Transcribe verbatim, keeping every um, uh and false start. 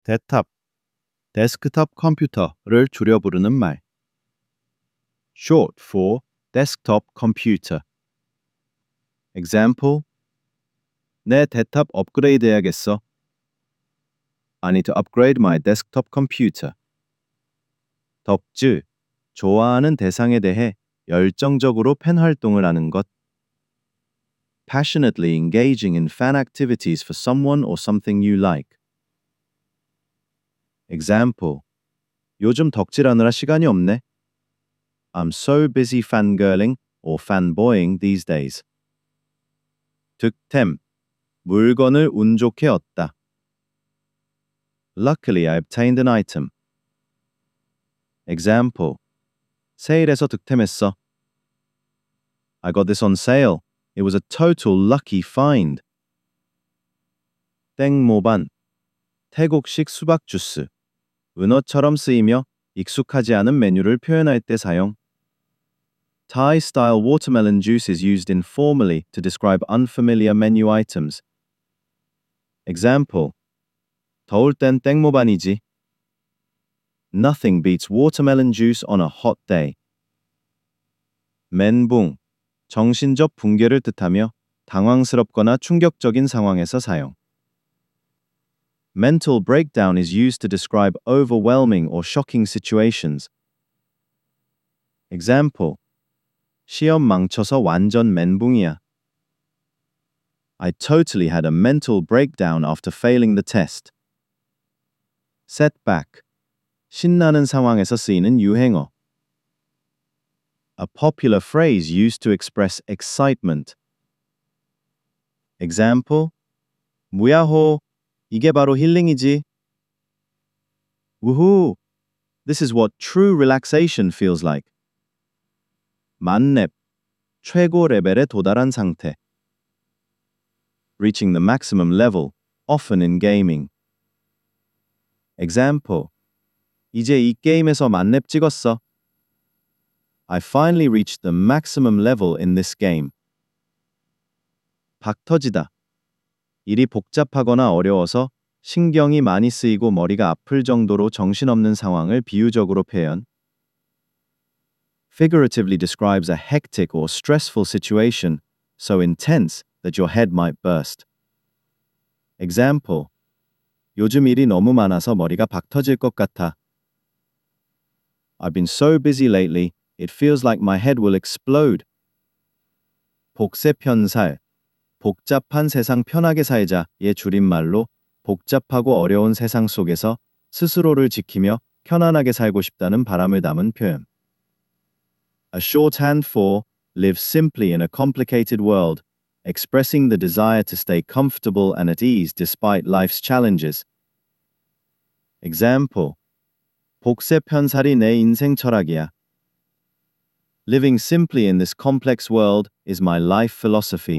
대탑, 데스크톱 컴퓨터를 줄여 부르는 말. Short for desktop computer. Example: 내 대탑 업그레이드 해야겠어. I need to upgrade my desktop computer. 덕질, 좋아하는 대상에 대해 열정적으로 팬 활동을 하는 것. Passionately engaging in fan activities for someone or something you like. Example: 요즘 덕질하느라 시간이 없네. I'm so busy fangirling or fanboying these days. 득템, 물건을 운 좋게 얻다. Luckily I obtained an item. Example: 세일에서 득템했어. I got this on sale. It was a total lucky find. 땡모반, 태국식 수박 주스. 은어처럼 쓰이며 익숙하지 않은 메뉴를 표현할 때 사용. Thai-style watermelon juice is used informally to describe unfamiliar menu items. Example: 더울 땐 땡모반이지. Nothing beats watermelon juice on a hot day. 멘붕, 정신적 붕괴를 뜻하며 당황스럽거나 충격적인 상황에서 사용. Mental breakdown is used to describe overwhelming or shocking situations. Example: 시험 망쳐서 완전 멘붕이야. I totally had a mental breakdown after failing the test. Setback, 신나는 상황에서 쓰이는 유행어. A popular phrase used to express excitement. Example: 무야호, 이게 바로 힐링이지. Woohoo! This is what true relaxation feels like. 만렙, 최고 레벨에 도달한 상태. Reaching the maximum level, often in gaming. Example: 이제 이 게임에서 만렙 찍었어. I finally reached the maximum level in this game. 박 터지다, 일이 복잡하거나 어려워서 신경이 많이 쓰이고 머리가 아플 정도로 정신없는 상황을 비유적으로 표현. Figuratively describes a hectic or stressful situation, so intense that your head might burst. Example: 요즘 일이 너무 많아서 머리가 박 터질 것 같아. I've been so busy lately, it feels like my head will explode. 복세편살, 복잡한 세상 편하게 살자의 줄임말로 복잡하고 어려운 세상 속에서 스스로를 지키며 편안하게 살고 싶다는 바람을 담은 표현. A shorthand for live simply in a complicated world, expressing the desire to stay comfortable and at ease despite life's challenges. Example: 복세편살이 내 인생 철학이야. Living simply in this complex world is my life philosophy.